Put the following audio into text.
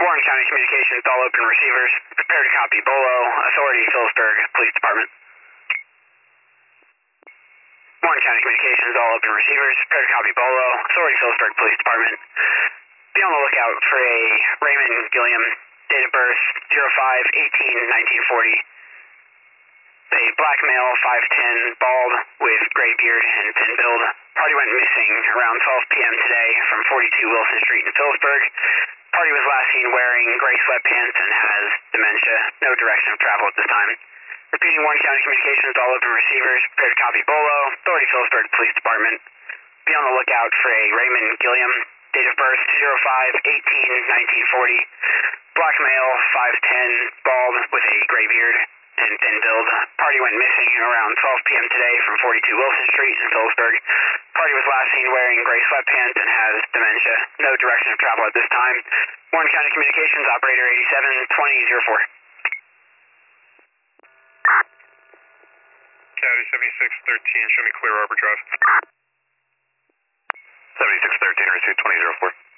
Warren County Communications, all open receivers. Prepare to copy. Bolo, Authority, Phillipsburg Police Department. Warren County Communications, all open receivers. Prepare to copy. Bolo, Authority, Phillipsburg Police Department. Be on the lookout for a Raymond Gilliam, date of birth 05/18/1940. A black male, 5'10", bald, with gray beard and thin build. Party went missing around 12 p.m. today from 42 Wilson Street in Phillipsburg. Party was last seen wearing gray sweatpants and has dementia. No direction of travel at this time. Repeating, Warren County Communications, all open receivers. Prepare to copy. Bolo, Authority, Phillipsburg Police Department. Be on the lookout for a Raymond Gilliam, date of birth 05/18/1940. Black male, 5'10", bald, with a gray beard and thin build. Party went missing around 12 p.m. today from 42 Wilson Street in Phillipsburg. Party was last seen wearing gray sweatpants and has dementia. No direction of travel at this time. Warren County Communications, operator 87-2004. County 7613, show me clear Arbor Drive. 7613, receive 2004.